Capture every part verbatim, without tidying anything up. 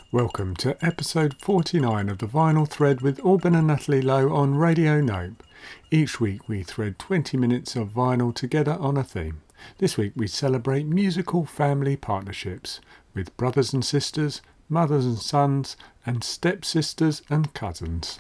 Welcome to episode forty-nine of the Vinyl Thread with Alban and Natalie Lowe on Radio Nope. Each week we thread twenty minutes of vinyl together on a theme. This week we celebrate musical family partnerships with brothers and sisters, mothers and sons, and stepsisters and cousins.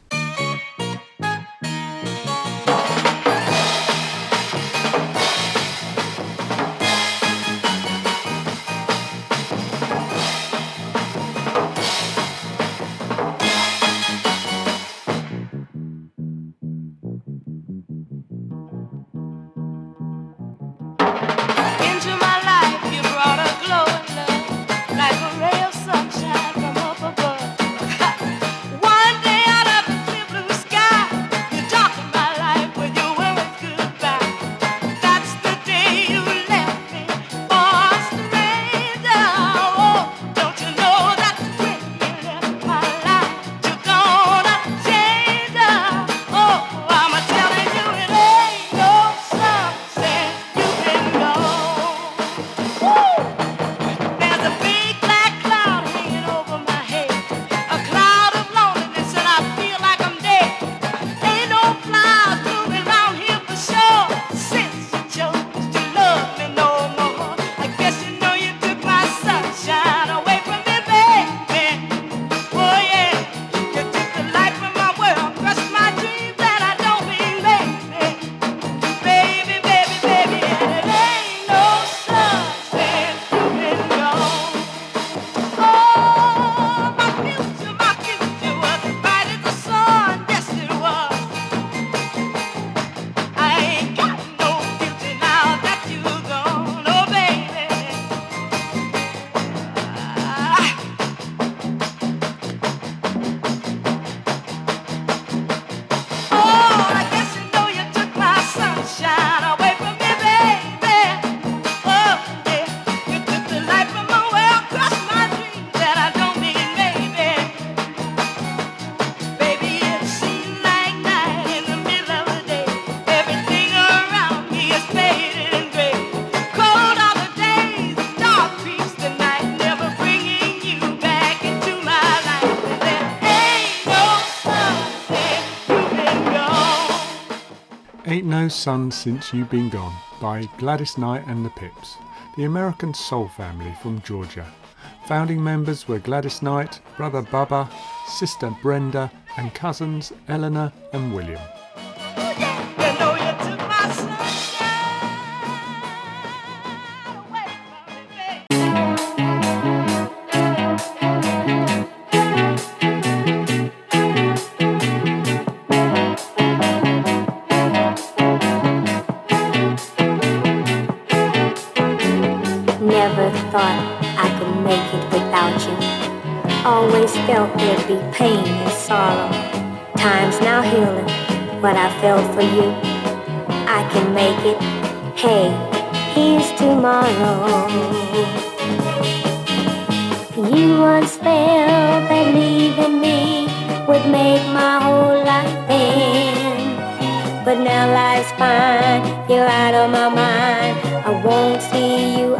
Ain't No Sun Since You Been Gone by Gladys Knight and the Pips, the American soul family from Georgia. Founding members were Gladys Knight, brother Bubba, sister Brenda, and cousins Eleanor and William. Always felt there'd be pain and sorrow. Time's now healing what I felt for you. I can make it. Hey, here's tomorrow. You once felt that leaving me would make my whole life end. But now life's fine, you're out of my mind. I won't see you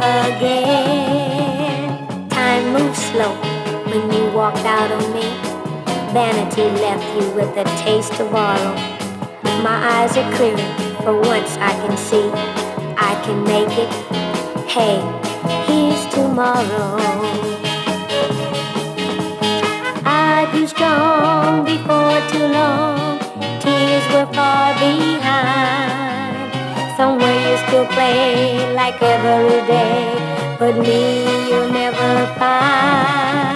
again. Time moves slow. When you walked out on me, vanity left you with a taste of sorrow. My eyes are clearing, for once I can see I can make it. Hey, here's tomorrow. I grew strong before too long. Tears were far behind. Somewhere you still play like every day, but me you'll never find.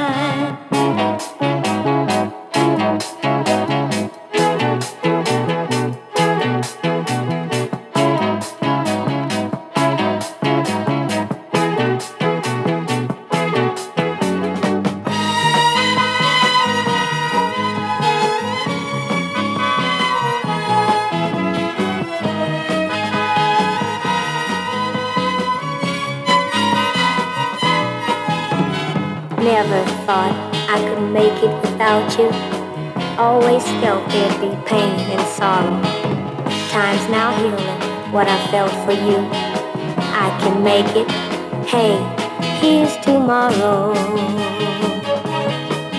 Never thought I could make it without you. Always felt there'd be pain and sorrow. Time's now healing what I felt for you. I can make it. Hey, here's tomorrow.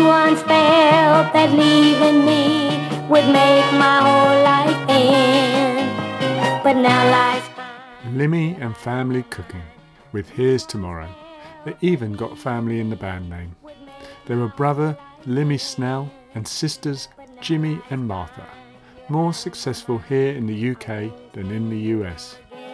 once felt that leaving me would make my whole life end. But now life's fine. Limmy and Family Cooking with Here's Tomorrow. They even got family in the band name. They were brother Limmy Snell and sisters Jimmy and Martha, more successful here in the U K than in the U S.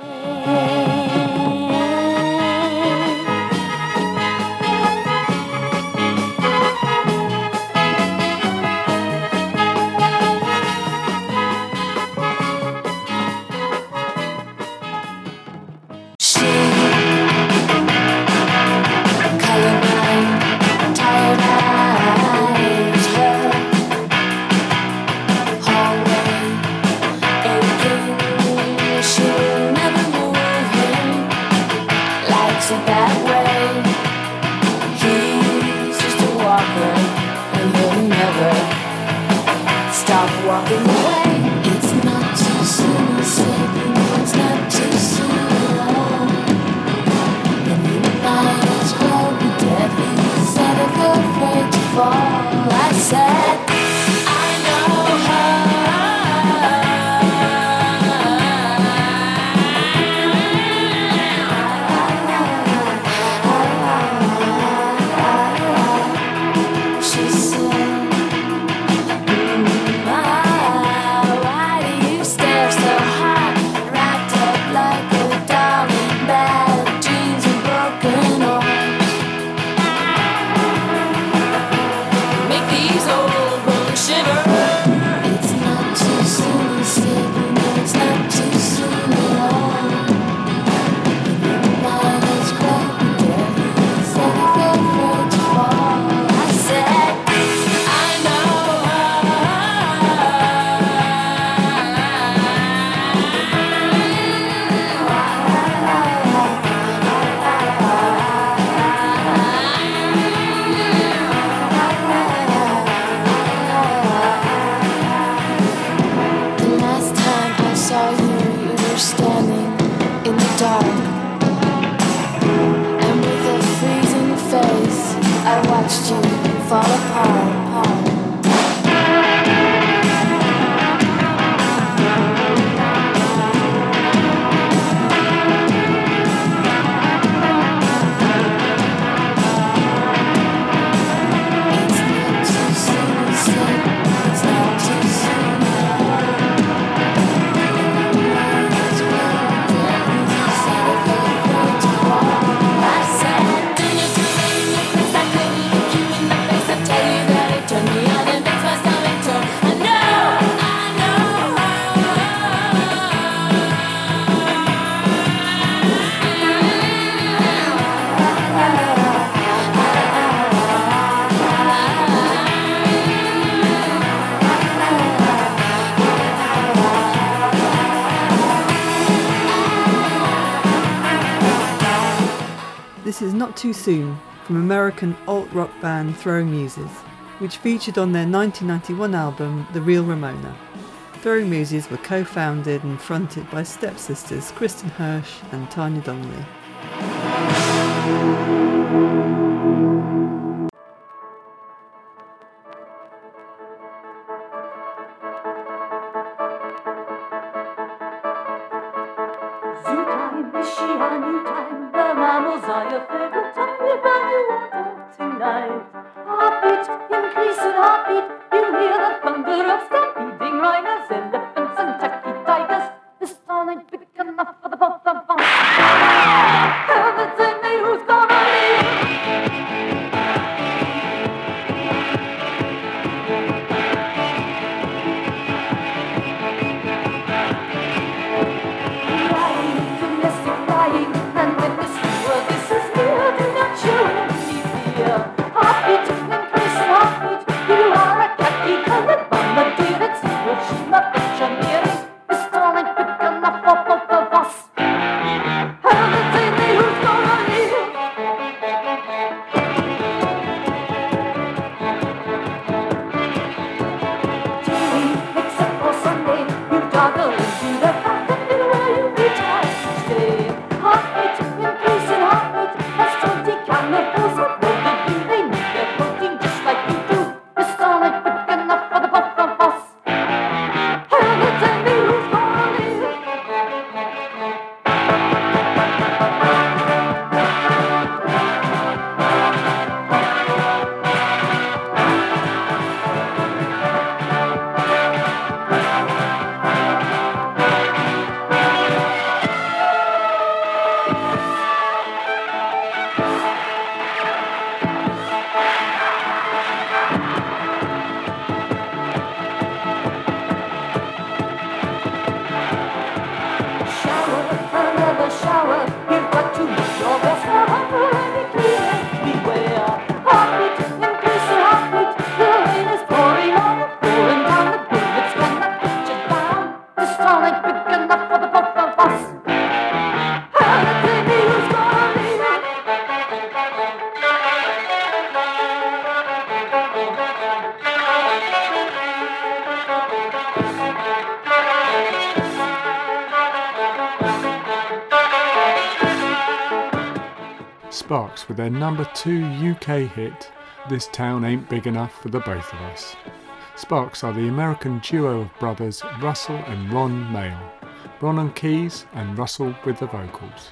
This is Not Too Soon from American alt-rock band Throwing Muses, which featured on their nineteen ninety-one album The Real Ramona. Throwing Muses were co-founded and fronted by stepsisters Kristen Hirsch and Tanya Donnelly. Heartbeat, increasing heartbeat. You are a khaki colored bombardier. Sparks with their number two U K hit, This Town Ain't Big Enough for the Both of Us. Sparks are the American duo of brothers Russell and Ron Mayle. Ron on keys and Russell with the vocals.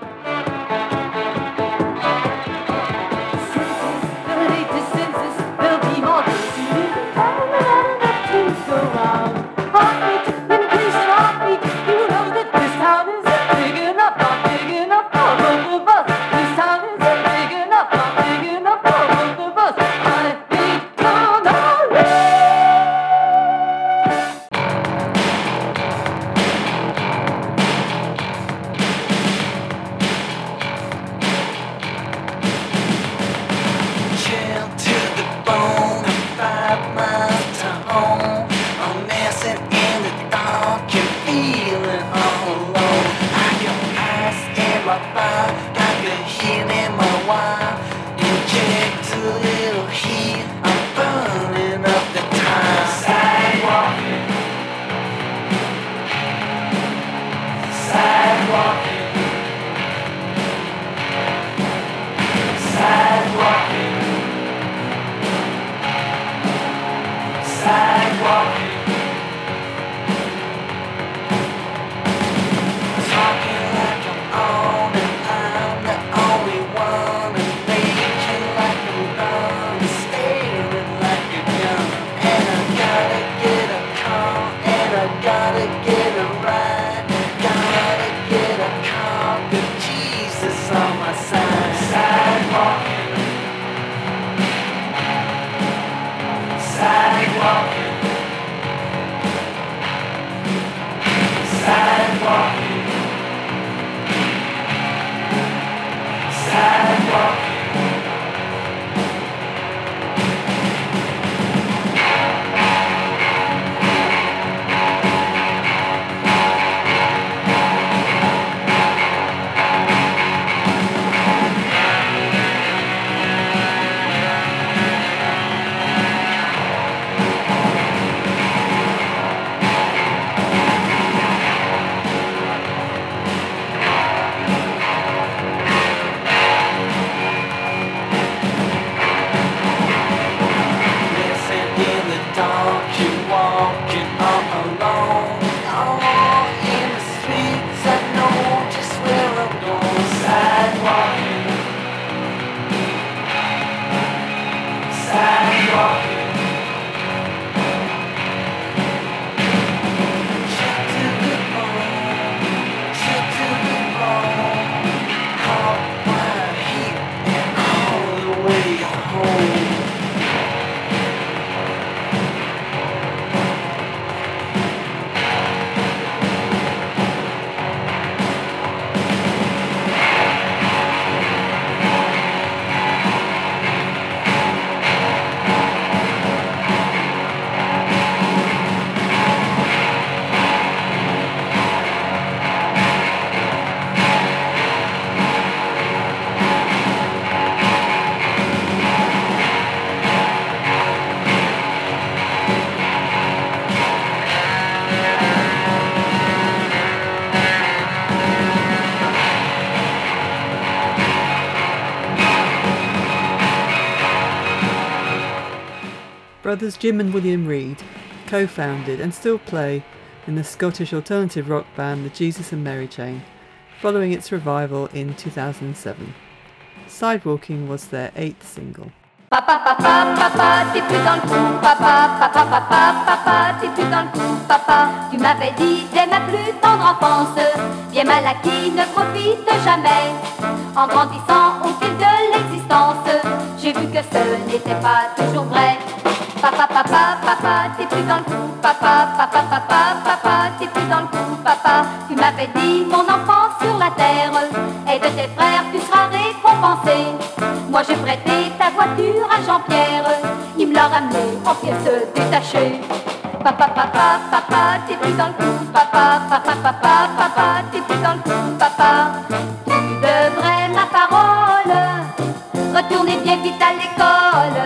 Brothers Jim and William Reid co-founded and still play in the Scottish alternative rock band the Jesus and Mary Chain, following its revival in two thousand seven. Sidewalking was their eighth single. Papa, papa, papa, t'es plus dans le coup, papa, papa, papa, papa, t'es plus dans le coup, papa. Tu m'avais dit dès ma plus tendre enfance, bien mal acquis ne profite jamais. En grandissant au fil de l'existence, j'ai vu que ce n'était pas toujours vrai. Papa, papa, papa, t'es plus dans le coup, papa, papa, papa, papa, t'es plus dans le coup, papa. Tu m'avais dit, mon enfant sur la terre, et de tes frères tu seras récompensé. Moi j'ai prêté ta voiture à Jean-Pierre, il me l'a ramené en pièces détachées. Papa, papa, papa, t'es plus dans le coup, papa, papa, papa, papa, t'es plus dans le coup, papa. Tu devrais, ma parole, retourner bien vite à l'école,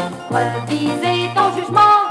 reviser ton jugement.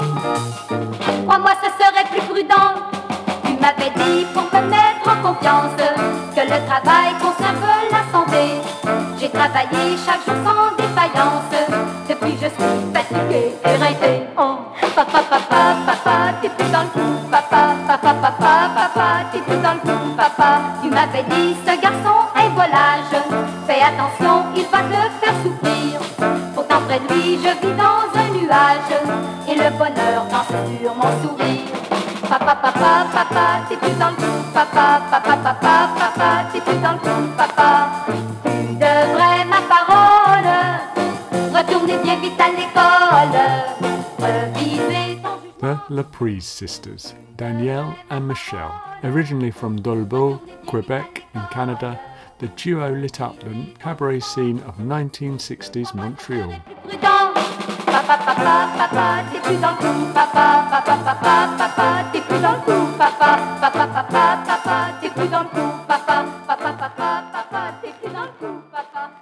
Crois-moi, ce serait plus prudent. Tu m'avais dit pour me mettre en confiance que le travail conserve la santé. J'ai travaillé chaque jour sans défaillance. Depuis je suis fatiguée et rincée. Oh, papa, papa, papa, t'es plus dans le coup. Papa, papa, papa, papa, t'es plus dans le coup. Papa, tu m'avais dit ce garçon est volage. Fais attention, il va te faire souffrir. Pourtant près de lui, je vis dans un nuage. Et le bonheur danse sur mon sourire. Papa, papa, papa, t'es plus dans le coup. Papa, papa, papa, papa, t'es plus dans le coup. Papa, tu devrais ma parole. Retournez bien vite à l'école. Revisez ton... The Laprise Sisters, Danielle and Michelle. Originally from Dolbeau, Quebec in Canada, the duo lit up the cabaret scene of nineteen sixties Montreal. Papa, papa, papa, t'es plus dans le coup. Papa, papa, papa, papa, t'es plus dans le coup. Papa, papa, papa, papa, t'es plus dans le coup. Papa, papa, papa, papa, t'es plus dans le coup. Papa.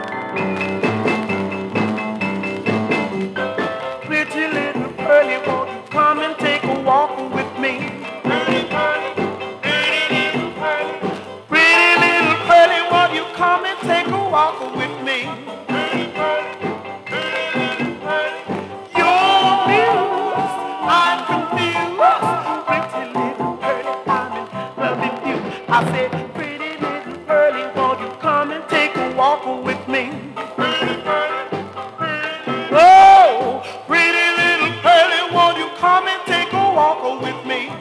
Pretty little pearly, won't you come and take a walk with me? Pretty little pearly, won't you come and take a walk with me? I said, pretty little pearly, won't you come and take a walk with me? Oh, pretty little pearly, won't you come and take a walk with me?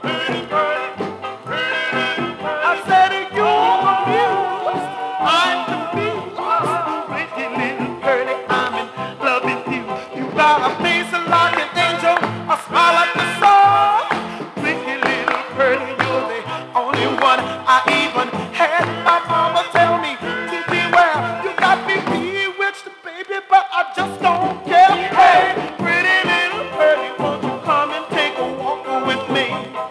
I said, you're confused, I'm confused. Pretty little pearly, I'm in love with you. You got a face like an angel, a smile like the sun. Pretty little pearly, you're the only one I even had. My mama tell me to beware. You got me bewitched, baby, but I just don't care. Hey, pretty little pearly, won't you come and take a walk with me?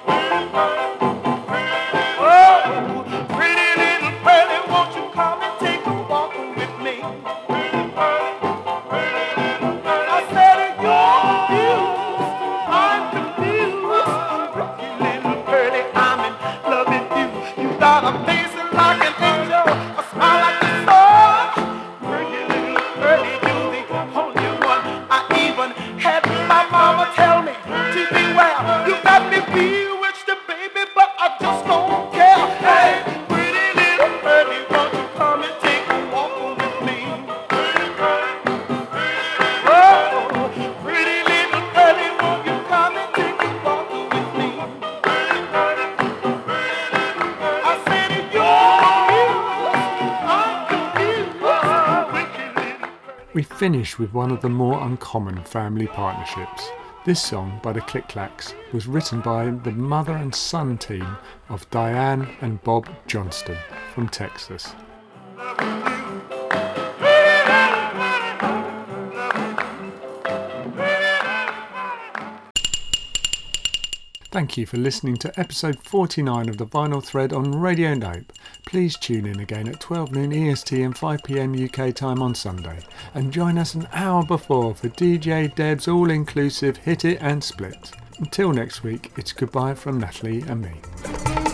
Oh, pretty little pearly, won't you come and take a walk with me? I said, you're confused, I'm confused. Pretty little pearly, I'm in love with you. You got a face like an angel, a smile like the sun. Pretty little pearly, you're the only one I even had. My mama tell me to beware. You got me bewitched, baby, but I just don't care. Hey, pretty little pearly, won't you come and take a walk with me? Oh, pretty little pearly, won't you come and take a walk with me? I said, We finish with one of the more uncommon family partnerships. This song by the Click Clacks was written by the mother and son team of Diane and Bob Johnston from Texas. Thank you for listening to episode forty-nine of The Vinyl Thread on Radio Nope. Please tune in again at twelve noon E S T and five p m U K time on Sunday, and join us an hour before for D J Deb's all-inclusive Hit It and Split. Until next week, it's goodbye from Natalie and me.